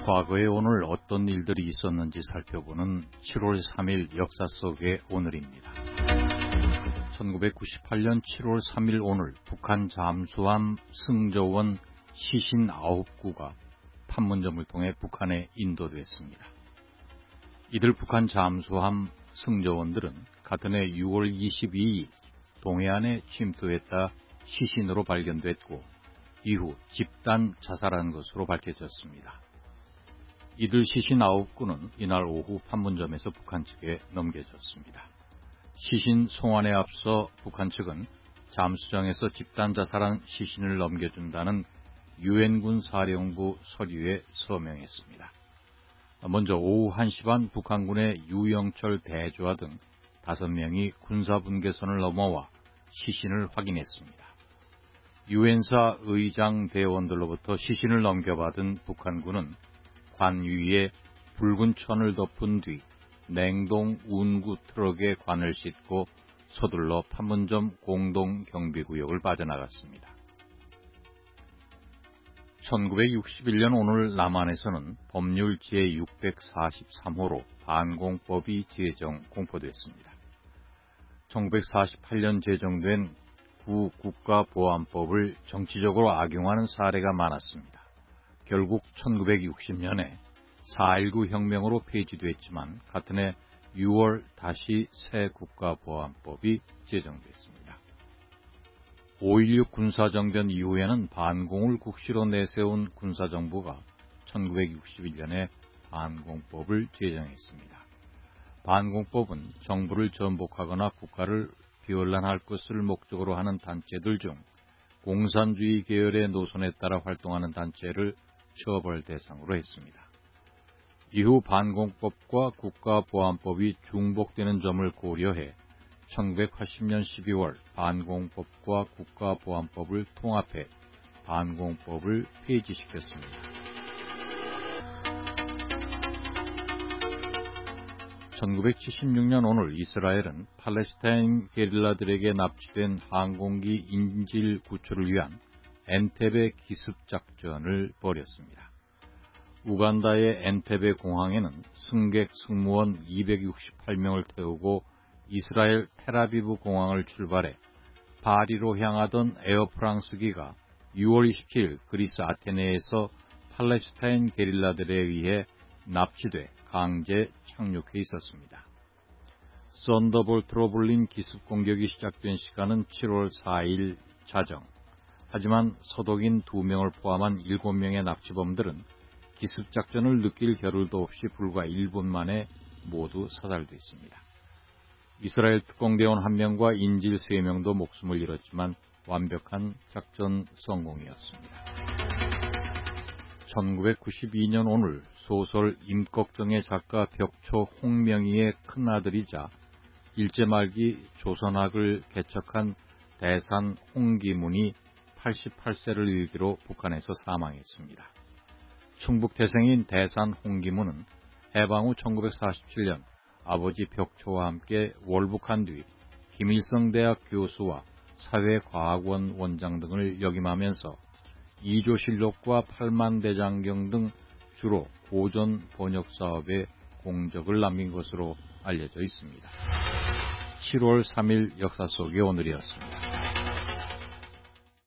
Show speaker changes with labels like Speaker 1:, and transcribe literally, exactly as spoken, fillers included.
Speaker 1: 과거에 오늘 어떤 일들이 있었는지 살펴보는 칠월 삼일 역사 속의 오늘입니다. 천구백구십팔년 칠월 삼일 오늘 북한 잠수함 승조원 시신 아홉 구가 판문점을 통해 북한에 인도됐습니다. 이들 북한 잠수함 승조원들은 같은 해 유월 이십이일 동해안에 침투했다 시신으로 발견됐고 이후 집단 자살한 것으로 밝혀졌습니다. 이들 시신 아홉 구는 이날 오후 판문점에서 북한 측에 넘겨졌습니다. 시신 송환에 앞서 북한 측은 잠수정에서 집단 자살한 시신을 넘겨준다는 유엔군 사령부 서류에 서명했습니다. 먼저 오후 한 시 반 북한군의 유영철 대조와 등 다섯 명이 군사분계선을 넘어와 시신을 확인했습니다. 유엔사 의장 대원들로부터 시신을 넘겨받은 북한군은 관 위에 붉은 천을 덮은 뒤 냉동 운구 트럭에 관을 싣고 서둘러 판문점 공동경비구역을 빠져나갔습니다. 천구백육십일년 오늘 남한에서는 법률 제육백사십삼호로 반공법이 제정 공포됐습니다. 천구백사십팔년 제정된 구국가보안법을 정치적으로 악용하는 사례가 많았습니다. 결국 천구백육십년에 사 일구 혁명으로 폐지됐지만 같은 해 유월 다시 새 국가보안법이 제정됐습니다. 오일육 군사정변 이후에는 반공을 국시로 내세운 군사정부가 천구백육십일년에 반공법을 제정했습니다. 반공법은 정부를 전복하거나 국가를 비혼란할 것을 목적으로 하는 단체들 중 공산주의 계열의 노선에 따라 활동하는 단체를 처벌 대상으로 했습니다. 이후 반공법과 국가보안법이 중복되는 점을 고려해 천구백팔십년 십이월 반공법과 국가보안법을 통합해 반공법을 폐지시켰습니다. 천구백칠십육년 오늘 이스라엘은 팔레스타인 게릴라들에게 납치된 항공기 인질 구출을 위한 엔테베 기습작전을 벌였습니다. 우간다의 엔테베 공항에는 승객 승무원 이백육십팔명을 태우고 이스라엘 텔아비브 공항을 출발해 파리로 향하던 에어프랑스기가 유월 이십칠일 그리스 아테네에서 팔레스타인 게릴라들에 의해 납치돼 강제 착륙해 있었습니다. 썬더볼트로 불린 기습공격이 시작된 시간은 칠월 사일 자정. 하지만 서독인 두 명을 포함한 일곱 명의 납치범들은 기습작전을 느낄 겨를도 없이 불과 일 분 만에 모두 사살됐습니다. 이스라엘 특공대원 한 명과 인질 세 명도 목숨을 잃었지만 완벽한 작전 성공이었습니다. 천구백구십이년 오늘 소설 임꺽정의 작가 벽초 홍명희의 큰아들이자 일제 말기 조선학을 개척한 대산 홍기문이 팔십팔세를 일기로 북한에서 사망했습니다. 충북태생인 대산 홍기문은 해방 후 천구백사십칠년 아버지 벽초와 함께 월북한 뒤 김일성대학 교수와 사회과학원 원장 등을 역임하면서 이조실록과 팔만대장경 등 주로 고전 번역 사업에 공적을 남긴 것으로 알려져 있습니다. 칠월 삼일 역사 속의 오늘이었습니다.